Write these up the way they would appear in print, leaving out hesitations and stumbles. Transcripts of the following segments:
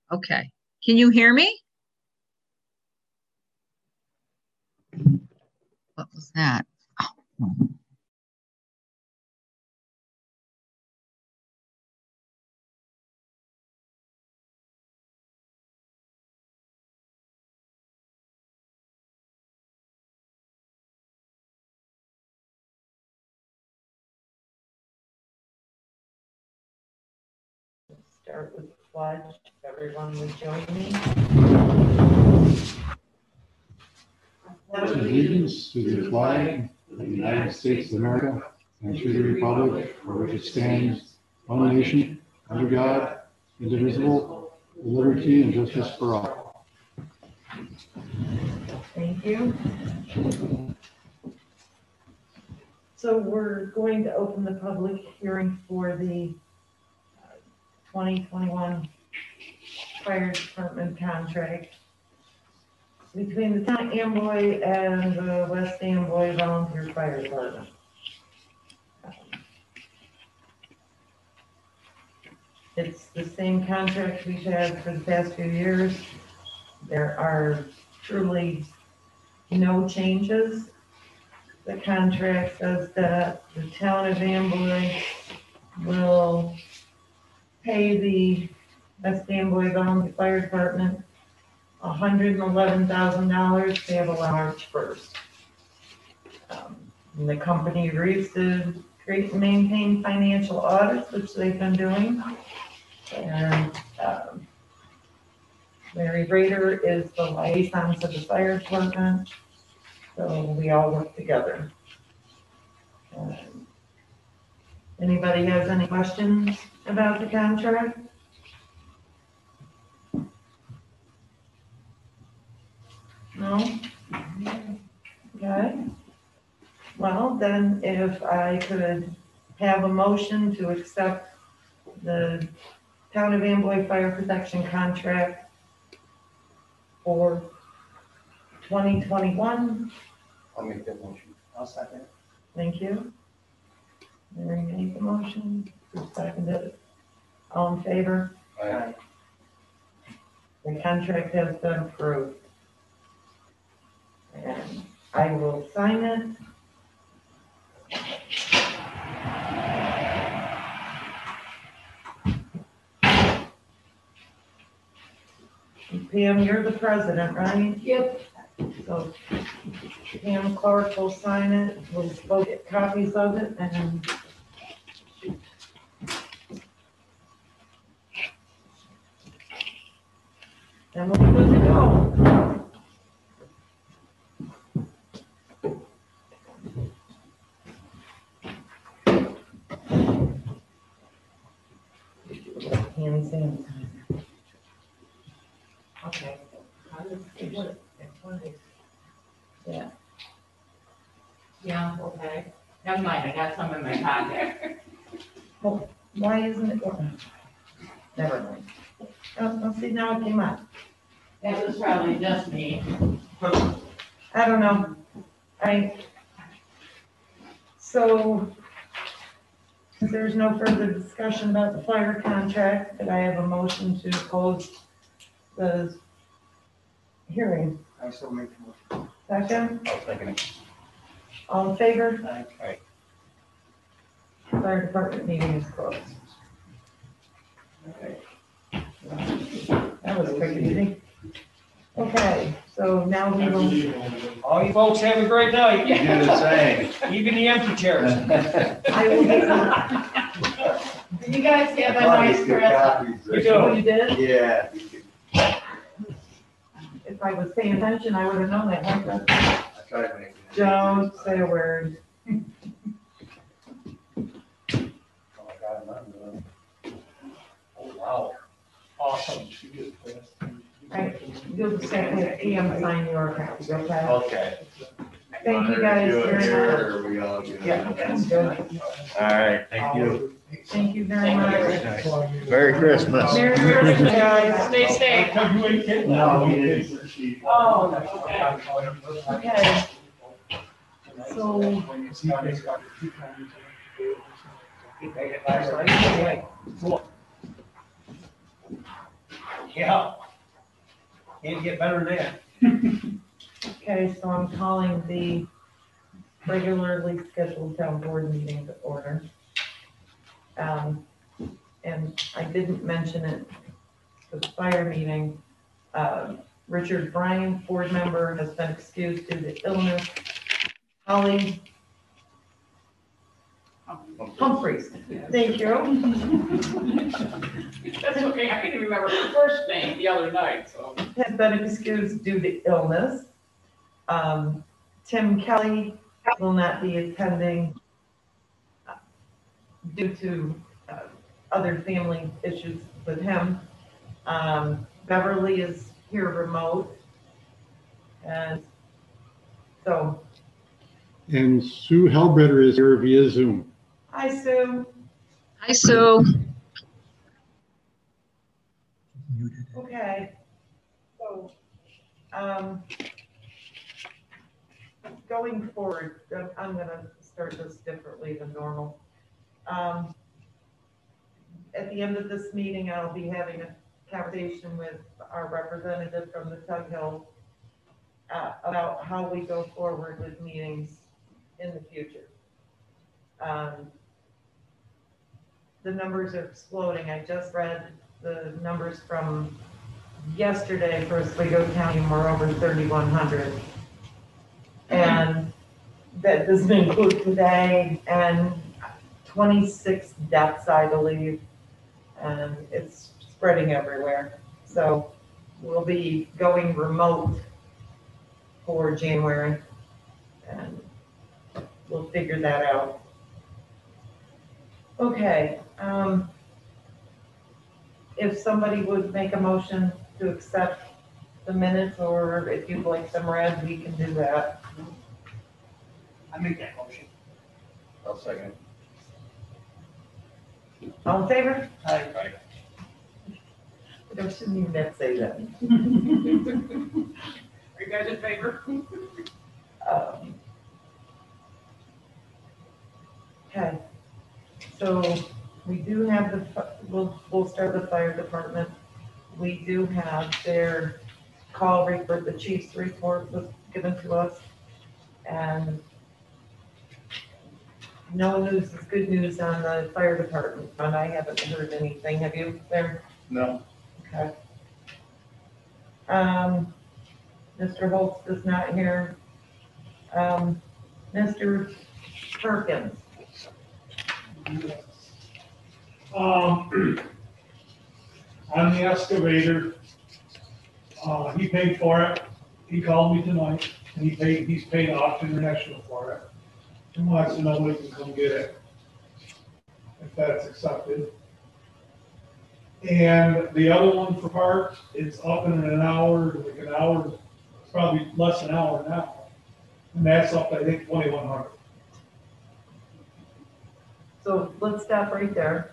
Okay. Can you hear me? What was that? Oh. Start with the pledge. Everyone would join me. Allegiance to the flag of the United States of America and to the republic for which it stands, one nation, under God, indivisible, with liberty and justice for all. Thank you. So we're going to open the public hearing for the 2021 fire department contract between the town of Amboy and the West Amboy Volunteer Fire Department. It's the same contract we've had for the past few years. There are truly no changes. The contract says that the town of Amboy will pay the West Amboy Volunteer Fire Department $111,000 payable on March 1st. And the company agrees to create and maintain financial audits, which they've been doing. And Mary Rader is the liaison to the fire department, so we all work together. Anybody has any questions about the contract? No? Okay. Well, then if I could have a motion to accept the Town of Amboy Fire Protection Contract for 2021. I'll make that motion. I'll second it. Thank you. Mary made the motion, Bruce seconded it. All in favor? Aye. The contract has been approved. And I will sign it. Pam, you're the president, right? Yep. So Pam Clark will sign it, we'll both get copies of it, and then we'll be good to go. Hand sanitizer. Okay. Yeah. Yeah, okay. Never mind, I got some in my pocket. Well, why isn't it? Never mind. Oh, see, now it came up. That was probably just me. I don't know. So, if there's no further discussion about the fire contract, could I have a motion to close the hearing? I still make the motion. Second, I'll second it. all in favor? Aye. Fire department meeting is closed. That was quick and easy. Okay, so now we will. All you folks have a great night. You do the same. Even the empty chairs. I will get some. Did you guys get my nice dress? You do. Oh, you did? Yeah. If I was paying attention, I would have known that. I tried making it. Don't say a word. Oh, I got it, I'm doing Oh, wow. Awesome. Right, you'll just have to PM sign your copy, it. okay? Okay. Thank you guys Do it very here, much. or are we all good? Yeah, that's good. All right, thank you. Thank you very much. Merry Christmas. Merry Christmas, guys. Stay safe. No, we didn't. Oh, okay. Okay. So, Yeah. Can't get better than that. Okay, so I'm calling the regularly scheduled town board meeting to order. And I didn't mention it, the fire meeting. Richard Bryan, board member, has been excused due to illness. Holly Humphreys, thank you. That's okay, I couldn't remember her first name the other night, so. Has been excused due to illness. Tim Kelly will not be attending due to other family issues with him. Beverly is here remote. And so, And Sue Hellbretter is here via Zoom. hi, Sue. Hi, Sue. Okay. So, going forward, I'm gonna start this differently than normal. At the end of this meeting, I'll be having a conversation with our representative from the Tug Hill about how we go forward with meetings in the future. The numbers are exploding. I just read the numbers from yesterday for Oswego County, and we're over 3,100. And that doesn't include today, and 26 deaths, I believe, and it's spreading everywhere. So we'll be going remote for January, and we'll figure that out. Okay, if somebody would make a motion to accept the minutes, or if you'd like them read, we can do that. I make that motion. I'll second. All in favor? Aye. I shouldn't even say that. Are you guys in favor? Okay, so we do have we'll start the fire department. We do have their call report, the chief's report was given to us. And no news is good news on the fire department, and I haven't heard anything. Have you there? No. Okay. Mr. Holtz is not here. Mr. Perkins. On the excavator, he paid for it. He called me tonight, and he's paid Auction International for it. And wants to know when he can come get it, if that's accepted. And the other one for parts, it's up in an hour, like an hour, it's probably less than an hour now. And that's up, I think, 2,100. So let's stop right there.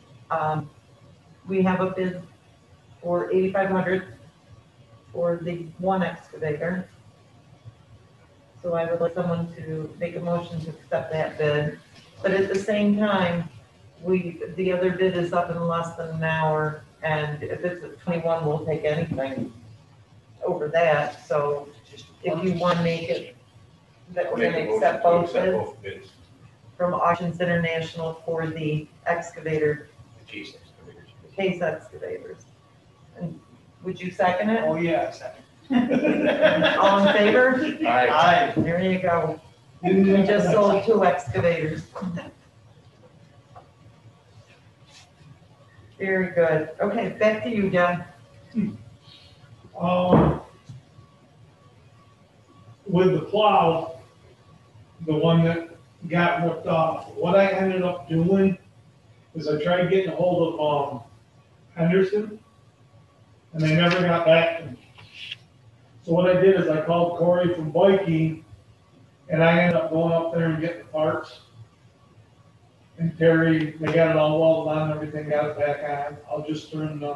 We have a bid for 8,500 for the one excavator. So I would like someone to make a motion to accept that bid. But at the same time, the other bid is up in less than an hour, and if it's at 21, we'll take anything over that. So if you want to make it that we're going to accept both bids from Auctions International for the excavator, Case case excavators. And would you second it? Oh, yeah, second. All in favor? Aye. There you go. We just sold 2 excavators. Very good. Okay, back to you, John. With the plow, the one that got ripped off, what I ended up doing is I tried getting a hold of Henderson, and they never got back to me. So what I did is I called Corey from Viking, and I ended up going up there and getting the parts. And Terry, they got it all welded on, everything, got it back on. I'll just turn the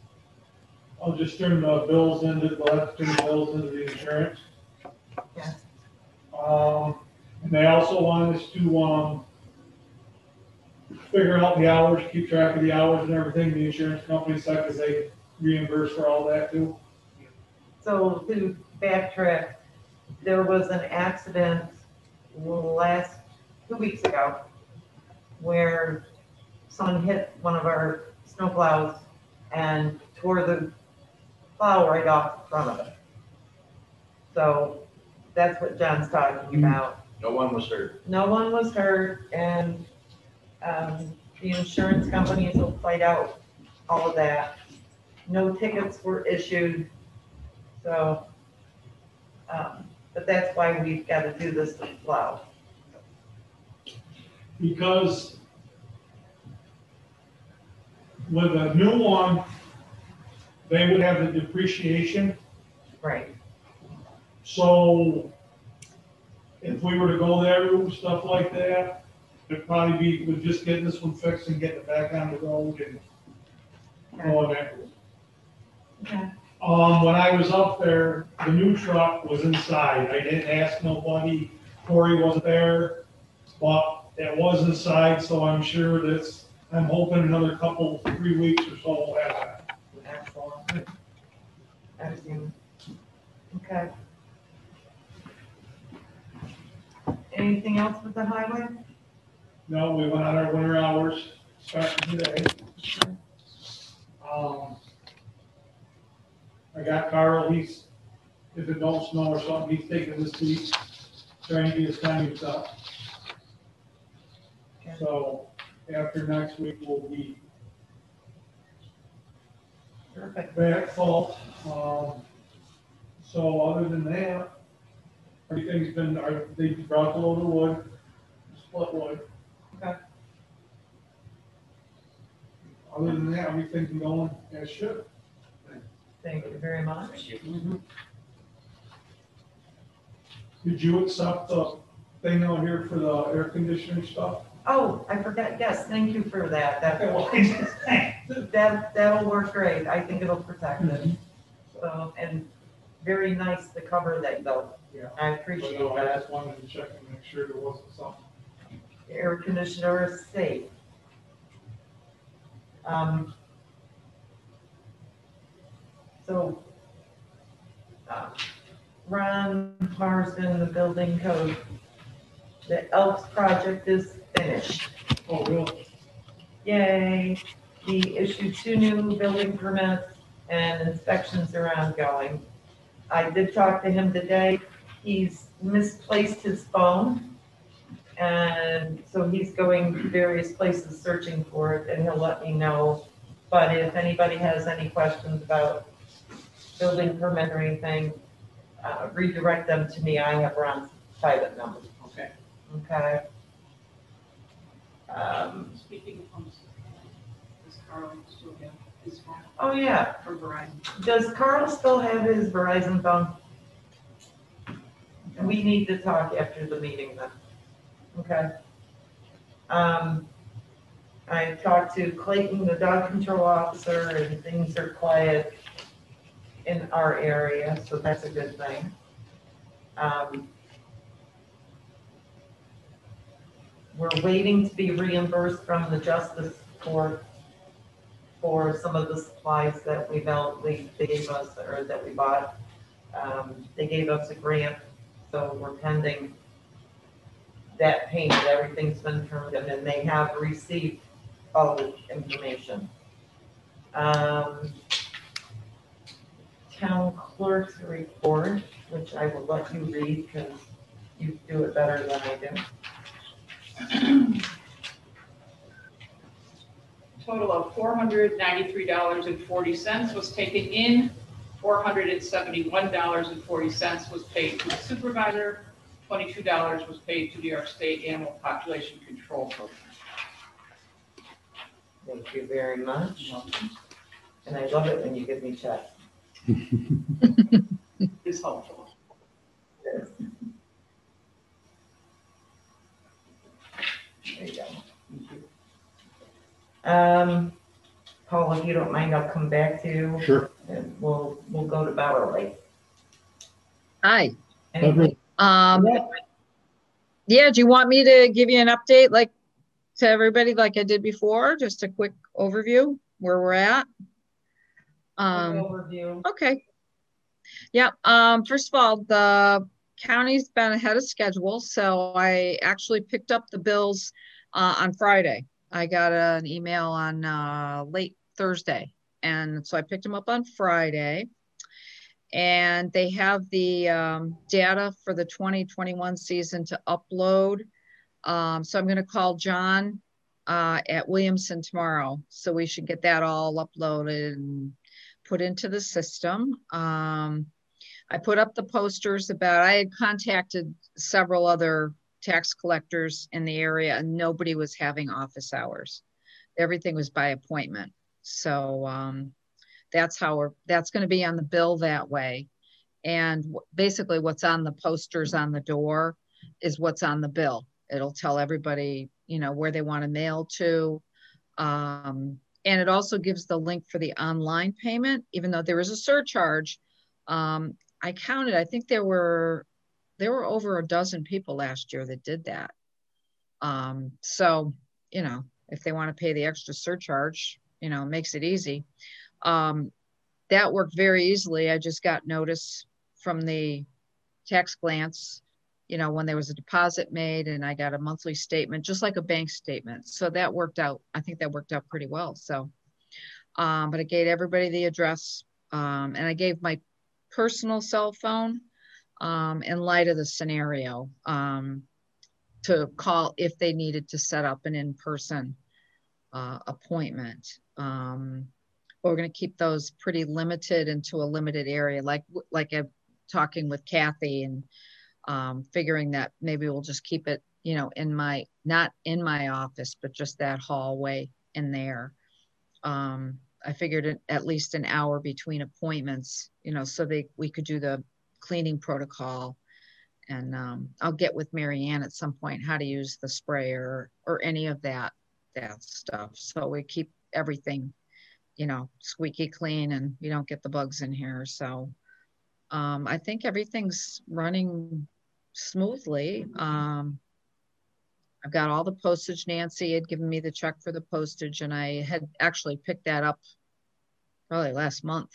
bills into, we'll have to turn the bills into the insurance. Yeah. And they also want us to, figure out the hours, keep track of the hours and everything, the insurance company said, because reimbursed for all that too? So to backtrack, there was an accident 2 weeks ago where someone hit one of our snowplows and tore the plow right off the front of it. So that's what John's talking about. No one was hurt. No one was hurt, and the insurance companies will fight out all of that. No tickets were issued, so, but that's why we've got to do this to the plow. Because with a new one, they would have the depreciation. Right. So if we were to go that route, stuff like that, it'd probably be, with just getting this one fixed and getting it back on the road and going that route. Okay. When I was up there, the new truck was inside. I didn't ask nobody. Corey wasn't there, but it was inside, so I'm sure I'm hoping another 3 weeks or so we'll have that. Excellent. Excellent. Okay. Anything else with the highway? No, we went on our winter hours starting today. I got Carl, if it don't snow or something, he's taking this week, trying to get his timings up. Okay. So after next week, we'll be Perfect. back full. So other than that, everything's been, they brought the load of wood, split wood. Okay. Other than that, everything's been going as should. Thank you very much. Did you accept the thing out here for the air conditioning stuff? Oh, I forgot. Yes, thank you for that. Okay, well, I just- That'll work great. I think it'll protect it. So, and very nice the cover that though. Yeah. I But appreciate no, I that. just wanted to check and make sure there wasn't something. The air conditioner is safe. So, Ron Marsden, the building code, the Elks project is finished. Oh, really? Yay. He issued 2 new building permits and inspections are ongoing. I did talk to him today. He's misplaced his phone. And so he's going to various places searching for it and he'll let me know. But if anybody has any questions about building permit or anything, redirect them to me. I have Ron's private number. Okay. Okay. Speaking of phones, does Carl still have his phone Oh, yeah. from Verizon? Does Carl still have his Verizon phone? We need to talk after the meeting then. Okay. I talked to Clayton, the dog control officer, and things are quiet in our area, so that's a good thing. We're waiting to be reimbursed from the Justice Court for some of the supplies that they gave us, or that we bought. They gave us a grant, so we're pending that payment. Everything's been turned in, and they have received all the information. Town clerk's report, which I will let you read because you do it better than I do. Total of $493.40 was taken in. $471.40 was paid to the supervisor. $22 was paid to New York State Animal Population Control Program. Thank you very much. And I love it when you give me checks. It's helpful. There you go. Paul, if you don't mind, I'll come back to you. Sure. And we'll go to Beverly. Hi. Anyway, Yeah, do you want me to give you an update like to everybody like I did before? Just a quick overview where we're at. Overview. Okay. Yeah, first of all, the county's been ahead of schedule, so I actually picked up the bills on Friday. I got an email on late Thursday, and so I picked them up on Friday. And they have the data for the 2021 season to upload. So I'm going to call John at Williamson tomorrow. So we should get that all uploaded and put into the system. I put up the posters I had contacted several other tax collectors in the area and nobody was having office hours. Everything was by appointment. So that's going to be on the bill that way. And basically what's on the posters on the door is what's on the bill. It'll tell everybody, where they want to mail to. And it also gives the link for the online payment, even though there is a surcharge. I counted, I think there were over a dozen people last year that did that. So, if they want to pay the extra surcharge, it makes it easy. That worked very easily. I just got notice from the tax glance, when there was a deposit made and I got a monthly statement, just like a bank statement. So that worked out. I think that worked out pretty well. So, but I gave everybody the address and I gave my personal cell phone in light of the scenario to call if they needed to set up an in-person appointment. We're going to keep those pretty limited into a limited area, like I'm talking with Kathy and figuring that maybe we'll just keep it, not in my office, but just that hallway in there. I figured at least an hour between appointments, so we could do the cleaning protocol. And I'll get with Mary Ann at some point how to use the sprayer or any of that stuff. So we keep everything, squeaky clean and we don't get the bugs in here. So I think everything's running smoothly. I've got all the postage. Nancy had given me the check for the postage and I had actually picked that up probably last month.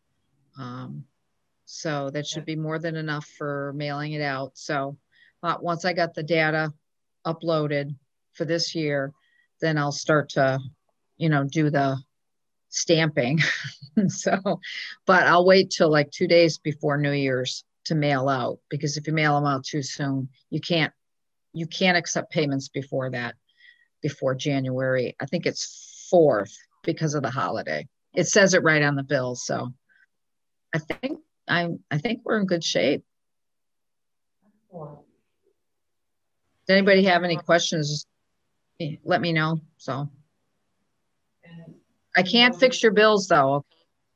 So that should be more than enough for mailing it out. So once I got the data uploaded for this year, then I'll start to, do the stamping. So, but I'll wait till like 2 days before New Year's to mail out, because if you mail them out too soon, you can't accept payments before that, before January. I think it's 4th because of the holiday. It says it right on the bill. So I think we're in good shape. Does anybody have any questions? Let me know. So I can't fix your bills though.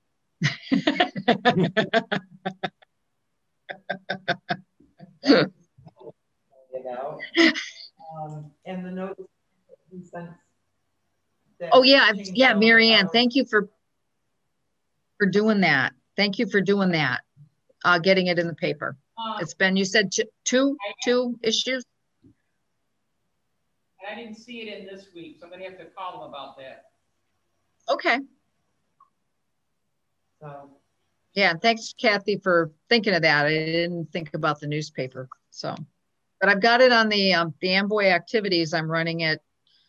And the notice he sent. Oh yeah, Mary Ann, thank you for doing that. Thank you for doing that. Getting it in the paper. It's been, you said two issues. I didn't see it in this week, so I'm gonna have to call them about that. Okay. So. Yeah, thanks Kathy for thinking of that. I didn't think about the newspaper. So, but I've got it on the Amboy activities. I'm running it,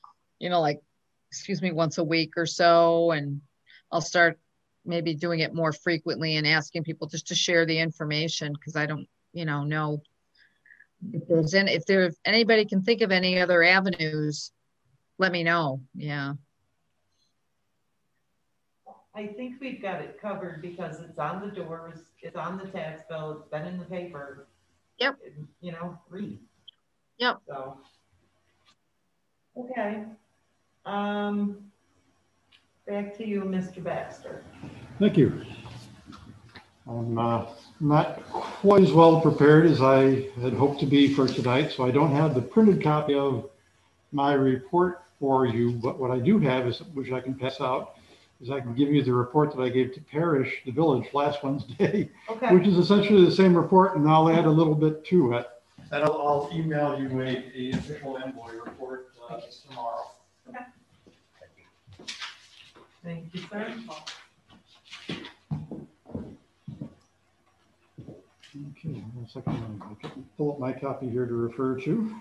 once a week or so, and I'll start maybe doing it more frequently and asking people just to share the information, because I don't, know if anybody can think of any other avenues, let me know. Yeah. I think we've got it covered because it's on the doors, it's on the tax bill, it's been in the paper. Yep. Read. Yep. So, okay. Back to you, Mr. Baxter. Thank you. I'm not quite as well prepared as I had hoped to be for tonight, so I don't have the printed copy of my report for you, but what I do have is, which I can pass out, is I can give you the report that I gave to the village last Wednesday, Okay. which is essentially the same report, and I'll add a little bit to it. And I'll email you a official Amboy report tomorrow. Okay. Thank you, sir. second, I'll pull up my copy here to refer to.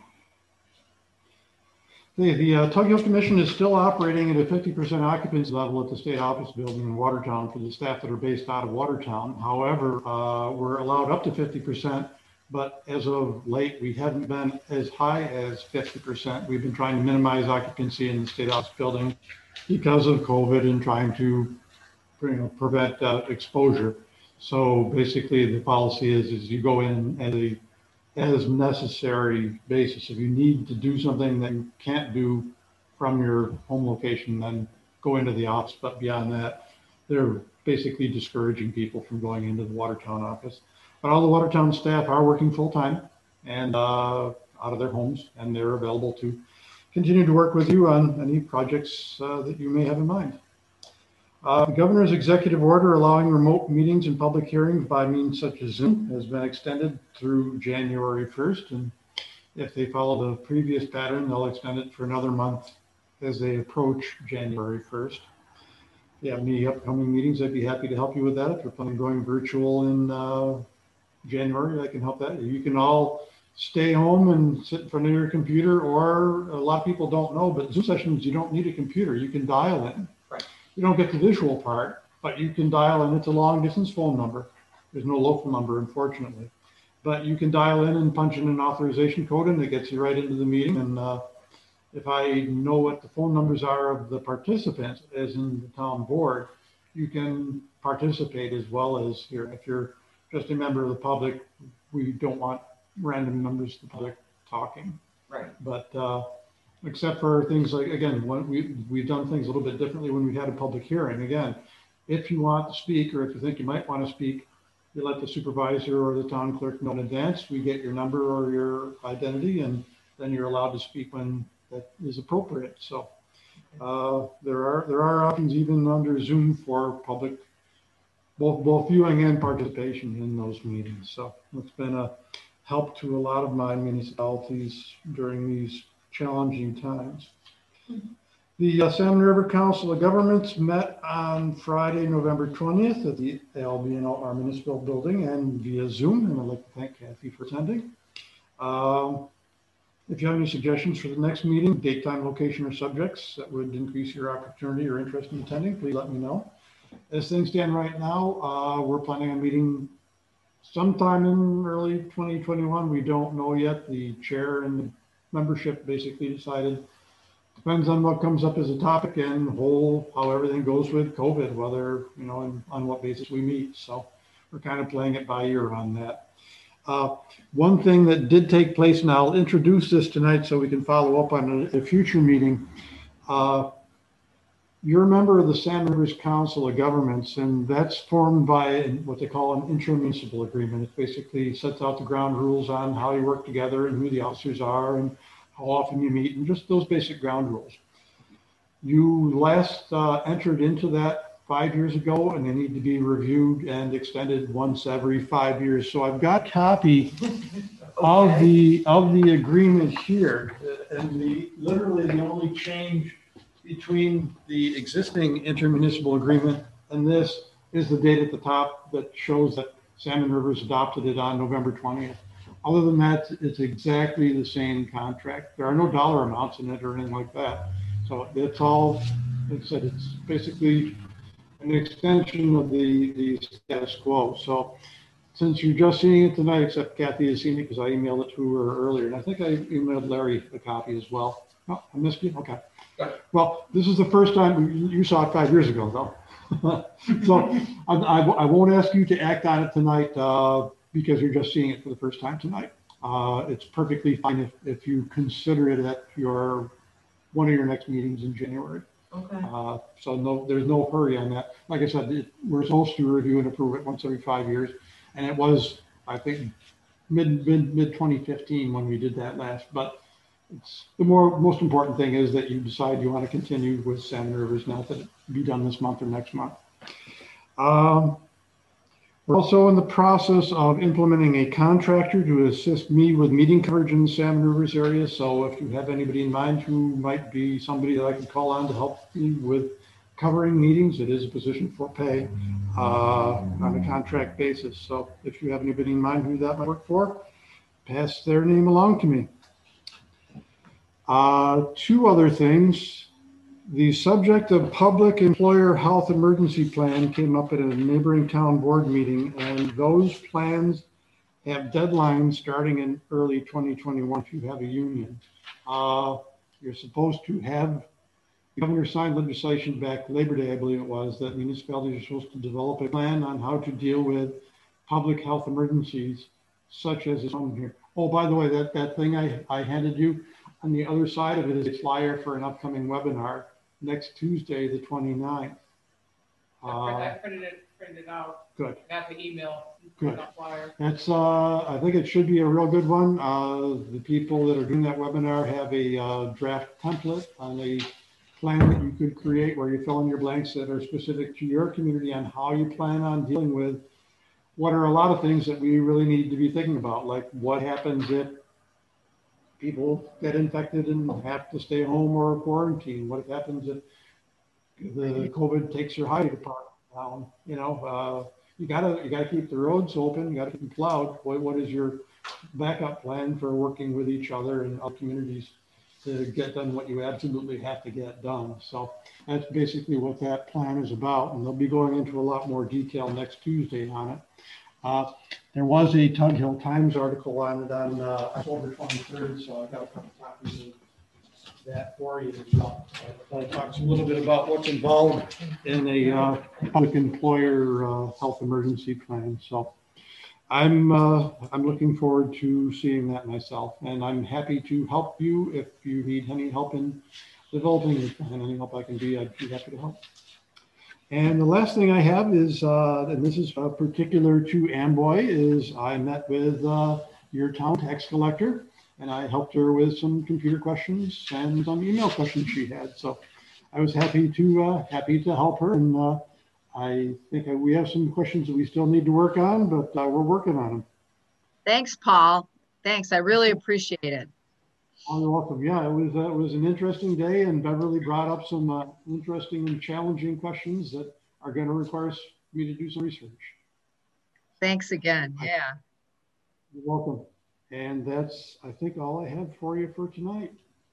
The Tug Hill Commission is still operating at a 50% occupancy level at the state office building in Watertown for the staff that are based out of Watertown. However, we're allowed up to 50%, but as of late, we haven't been as high as 50%. We've been trying to minimize occupancy in the state office building because of COVID and trying to prevent exposure. So basically, the policy is you go in as necessary basis. If you need to do something that you can't do from your home location, then go into the office. But beyond that, they're basically discouraging people from going into the Watertown office. But all the Watertown staff are working full time and out of their homes, and they're available to continue to work with you on any projects that you may have in mind. The governor's executive order allowing remote meetings and public hearings by means such as Zoom has been extended through January 1st. And if they follow the previous pattern, they'll extend it for another month as they approach January 1st. If you have any upcoming meetings, I'd be happy to help you with that. If you're planning on going virtual in January, I can help that. You can all stay home and sit in front of your computer, or a lot of people don't know, but Zoom sessions, you don't need a computer. You can dial in. You don't get the visual part, but you can dial in. It's a long distance phone number. There's no local number, unfortunately, but you can dial in and punch in an authorization code and it gets you right into the meeting. And if I know what the phone numbers are of the participants, as in the town board, you can participate as well as here. If you're just a member of the public, we don't want random members of the public talking. Right. But except for things like, again, we've done things a little bit differently when we had a public hearing. Again, if you want to speak, or if you think you might want to speak, you let the supervisor or the town clerk know in advance. We get your number or your identity, and then you're allowed to speak when that is appropriate. So there are options even under Zoom for public, both viewing and participation in those meetings. So it's been a help to a lot of my municipalities during these challenging times. The Salmon River Council of Governments met on Friday, November 20th at the LBNR Municipal Building and via Zoom, and I'd like to thank Kathy for attending. If you have any suggestions for the next meeting, date, time, location, or subjects that would increase your opportunity or interest in attending, please let me know. As things stand right now, we're planning on meeting sometime in early 2021. We don't know yet. The chair and the membership basically decided, depends on what comes up as a topic and how everything goes with COVID, whether, and on what basis we meet. So we're kind of playing it by ear on that. One thing that did take place, and I'll introduce this tonight so we can follow up on a future meeting. You're a member of the Salmon Rivers Council of Governments, and that's formed by what they call an intermunicipal agreement. It basically sets out the ground rules on how you work together and who the officers are and how often you meet, and just those basic ground rules. You last entered into that 5 years ago, and they need to be reviewed and extended once every 5 years. So I've got a copy of the agreement here, and literally the only change between the existing intermunicipal agreement and this is the date at the top that shows that Salmon Rivers adopted it on November 20th. Other than that, it's exactly the same contract. There are no dollar amounts in it or anything like that. So it's all, like I said, it's basically an extension of the status quo. So since you're just seeing it tonight, except Kathy has seen it because I emailed it to her earlier, and I think I emailed Larry a copy as well. Oh, I missed you? Okay. Well, this is the first time you saw it 5 years ago, though. So I won't ask you to act on it tonight because you're just seeing it for the first time tonight. It's perfectly fine if you consider it at one of your next meetings in January. Okay. So no, there's no hurry on that. Like I said, we're supposed to review and approve it once every 5 years, and it was, I think, mid 2015 when we did that last. But it's the most important thing is that you decide you want to continue with Salmon Rivers, not that it be done this month or next month. We're also in the process of implementing a contractor to assist me with meeting coverage in the Salmon Rivers area. So if you have anybody in mind who might be somebody that I can call on to help me with covering meetings. It is a position for pay on a contract basis. So if you have anybody in mind who that might work for, pass their name along to me. Two other things. The subject of public employer health emergency plan came up at a neighboring town board meeting, and those plans have deadlines starting in early 2021 if you have a union. You're supposed to have, the governor signed legislation back Labor Day, I believe it was, that municipalities are supposed to develop a plan on how to deal with public health emergencies such as this one here. Oh, by the way, that thing I handed you, on the other side of it is a flyer for an upcoming webinar next Tuesday, the 29th. I printed it out. Good. Got the email. Good. Flyer. That's, I think it should be a real good one. The people that are doing that webinar have a draft template on a plan that you could create where you fill in your blanks that are specific to your community on how you plan on dealing with what are a lot of things that we really need to be thinking about, like what happens if people get infected and have to stay home or quarantine? What happens if the COVID takes your highway department down? You know, you gotta keep the roads open. You gotta keep them plowed. What is your backup plan for working with each other and other communities to get done what you absolutely have to get done? So that's basically what that plan is about, and they'll be going into a lot more detail next Tuesday on it. There was a Tug Hill Times article on it on October 23rd, so I've got a couple copies of that for you as well. It talks a little bit about what's involved in a public employer health emergency plan. So I'm looking forward to seeing that myself, and I'm happy to help you if you need any help in developing it, and any help I can be, I'd be happy to help. And the last thing I have is, and this is particular to Amboy, is I met with your town tax collector, and I helped her with some computer questions and some email questions she had. So I was happy to help her, and I think we have some questions that we still need to work on, but we're working on them. Thanks, Paul. Thanks. I really appreciate it. Oh, you're welcome. Yeah, it was an interesting day, and Beverly brought up some interesting and challenging questions that are going to require me to do some research. Thanks again. Yeah. You're welcome. And that's, I think, all I have for you for tonight.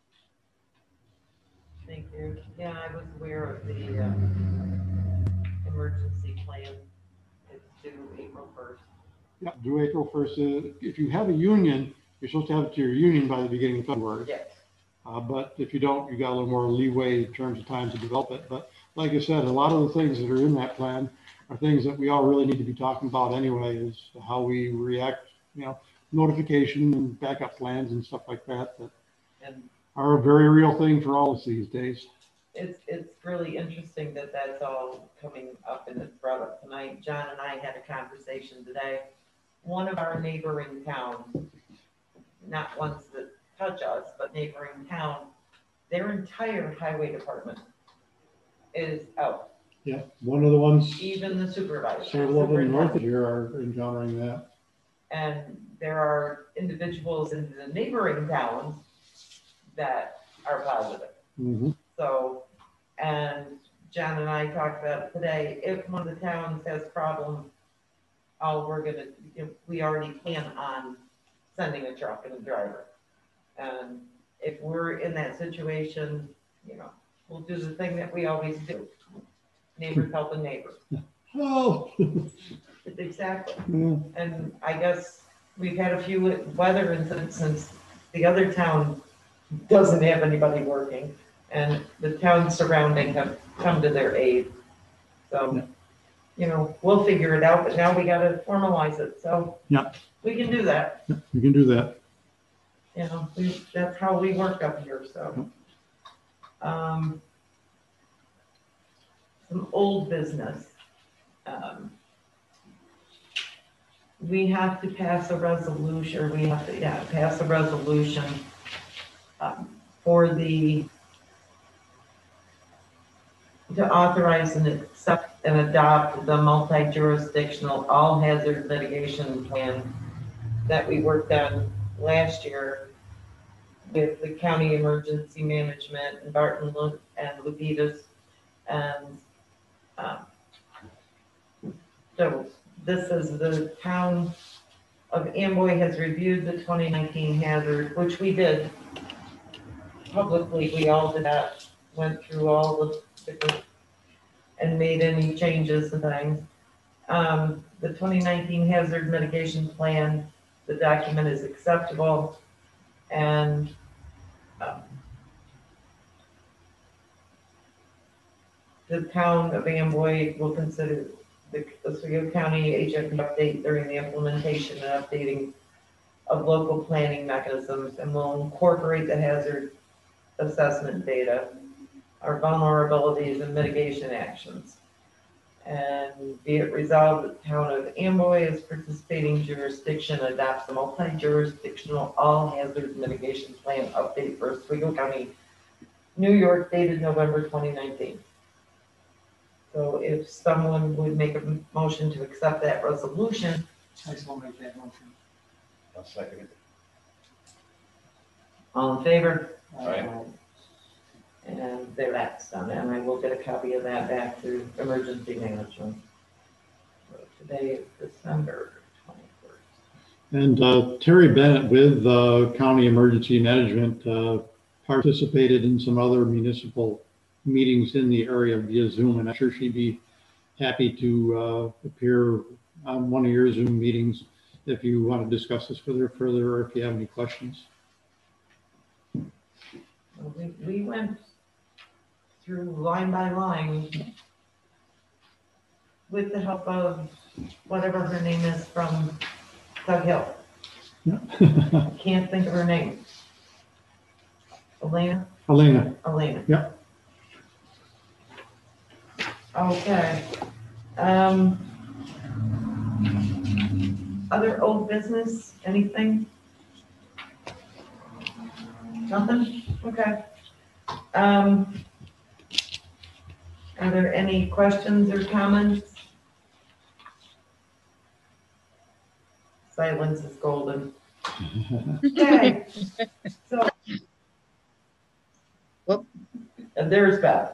Thank you. Yeah, I was aware of the emergency plan. It's due April 1st. Yeah, due April 1st. If you have a union, you're supposed to have it to your union by the beginning of February. Yes. But if you don't, you got a little more leeway in terms of time to develop it. But like I said, a lot of the things that are in that plan are things that we all really need to be talking about anyway, is how we react, you know, notification and backup plans and stuff like that, that are a very real thing for all of us these days. It's really interesting that that's all coming up and it's brought up tonight. John and I had a conversation today. One of our neighboring towns, not ones that touch us, but neighboring town, their entire highway department is out. Yeah, one of the ones, Even the supervisor. several of them north of here are encountering that. And there are individuals in the neighboring towns that are positive. Mm-hmm. So, and John and I talked about today, if one of the towns has problems, we already plan on sending a truck and a driver. And if we're in that situation, you know, we'll do the thing that we always do. Neighbors helping neighbors. Oh. Exactly. Yeah. And I guess we've had a few weather incidents since the other town doesn't have anybody working, and the towns surrounding have come to their aid. So, you know, we'll figure it out, but now we got to formalize it. So yeah, we can do that. Yeah, we can do that. You know, that's how we work up here. So, some old business. We have to pass a resolution, or we have to, pass a resolution to authorize and accept and adopt the multi-jurisdictional all-hazard litigation plan that we worked on last year with the county emergency management and Barton and Lupitas And, so this is the town of Amboy has reviewed the 2019 hazard, which we did publicly. We all did that, went through all the different and made any changes and things. The 2019 hazard mitigation plan, the document is acceptable, and the town of Amboy will consider the Oswego County HFD update during the implementation and updating of local planning mechanisms, and will incorporate the hazard assessment data, our vulnerabilities and mitigation actions. And be it resolved that the town of Amboy as participating jurisdiction adopts the multi-jurisdictional all hazard mitigation plan update for Oswego County, New York, dated November 2019. So if someone would make a motion to accept that resolution. I just want to make that motion. I'll second it. All in favor? Aye. And that's done, and I will get a copy of that back to emergency management. So today is December 21st. And Terry Bennett with County Emergency Management participated in some other municipal meetings in the area via Zoom, and I'm sure she'd be happy to appear on one of your Zoom meetings if you want to discuss this further, or if you have any questions. Well, we went through line by line with the help of whatever her name is from Doug Hill. Yeah. I can't think of her name. Elena? Elena. Yeah. Okay. Other old business, anything? Nothing? Okay. Are there any questions or comments? Silence is golden. Okay. So. Whoop. And there's Beth.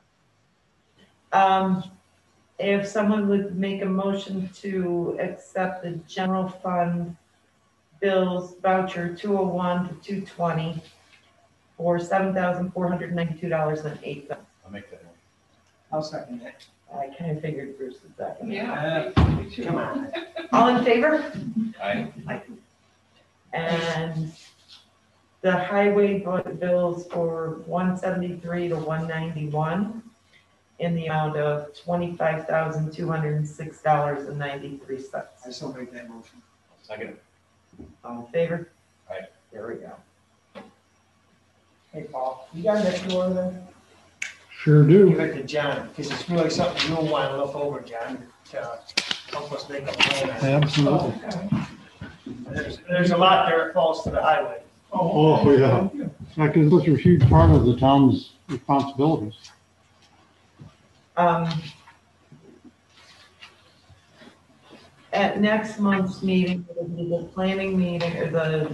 If someone would make a motion to accept the general fund bills voucher 201 to 220 for $7,492.08. I'll make that one. I'll second that. I kind of figured Bruce would second. Yeah. Come on. All in favor? Aye. And the highway bills for 173 to 191 in the amount of $25,206.93. I still make that motion. Second. All in favor? Aye. There we go. Hey, Paul, you got that door there? Sure do. Give it to John, because it's really something you'll want to look over, John, to help us make a plan. Absolutely. There's a lot there that falls to the highway. Oh, yeah. Because those are a huge part of the town's responsibilities. At next month's meeting, it'll be the planning meeting or the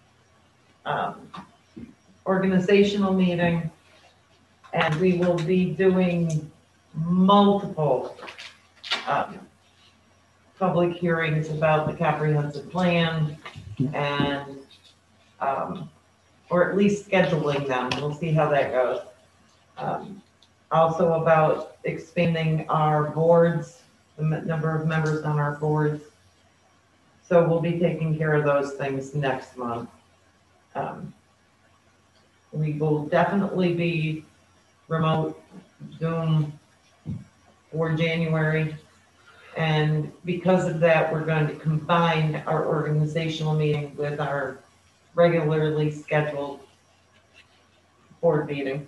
organizational meeting. And we will be doing multiple public hearings about the comprehensive plan and, or at least scheduling them. We'll see how that goes. Also about expanding our boards, the number of members on our boards. So we'll be taking care of those things next month. We will definitely be remote Zoom for January. And because of that, we're going to combine our organizational meeting with our regularly scheduled board meeting.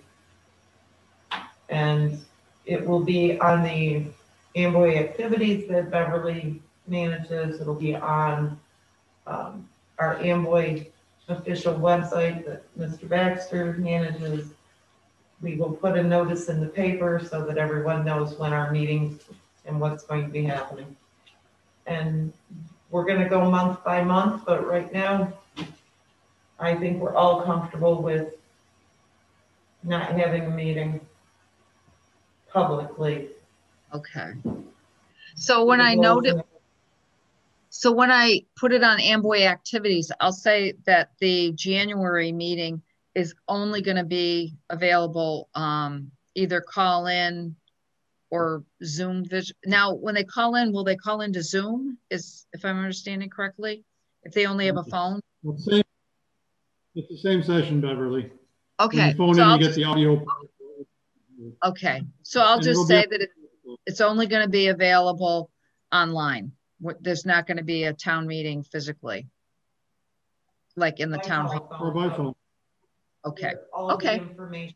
And it will be on the Amboy activities that Beverly manages. It'll be on our Amboy official website that Mr. Baxter manages. We will put a notice in the paper so that everyone knows when our meetings and what's going to be happening. And we're going to go month by month, but right now, I think we're all comfortable with not having a meeting publicly. Okay. So when I noted, so when I put it on Amboy activities, I'll say that the January meeting is only going to be available, either call in or Zoom. Now, when they call in, will they call into Zoom? If I'm understanding correctly, if they only have a phone? Well, it's the same session, Beverly. When Okay. you phone So in, I'll you get just, the audio. okay. So I'll And it'll just be- say that it's only going to be available online. There's not going to be a town meeting physically, like in the By town hall. Or by phone. Okay. All the Okay. information.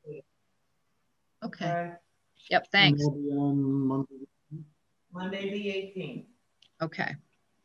Okay. Yep. And Thanks. it'll be on Monday. Monday, the 18th. Okay.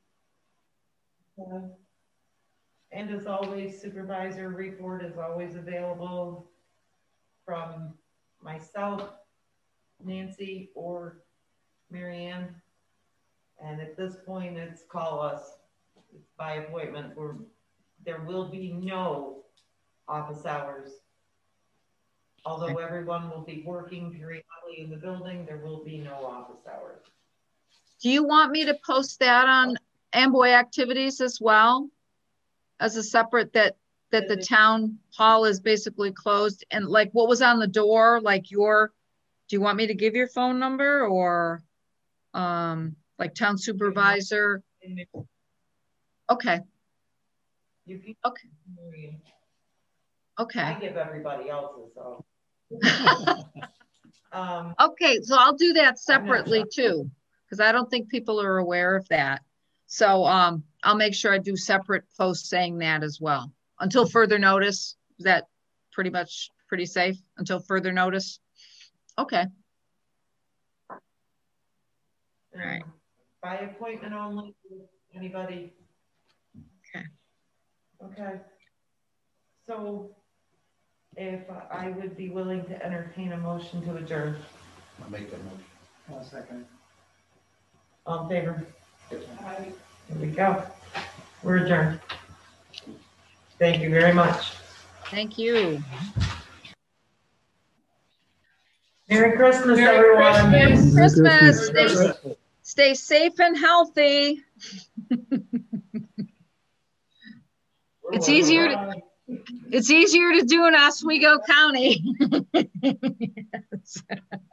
And as always, supervisor report is always available from myself, Nancy, or Marianne. And at this point, it's call us. It's by appointment. There will be no office hours. Although everyone will be working periodically in the building, there will be no office hours. Do you want me to post that on Amboy activities as well? As a separate that the town hall is basically closed, and like what was on the door, like do you want me to give your phone number, or like town supervisor? Okay. You can, Okay. Okay. I give everybody else's, so. Okay, so I'll do that separately too, because I don't think people are aware of that. So I'll make sure I do separate posts saying that as well. Until further notice. Is that pretty safe until further notice? Okay. Right. By appointment only, anybody? Okay. Okay. So if I would be willing to entertain a motion to adjourn. I'll make that motion. 1 second. All in favor? Here we go. We're adjourned. Thank you very much. Thank you. Merry Christmas, Merry everyone. Christmas. Merry Christmas. Christmas. Stay safe and healthy. It's easier to do in Oswego County.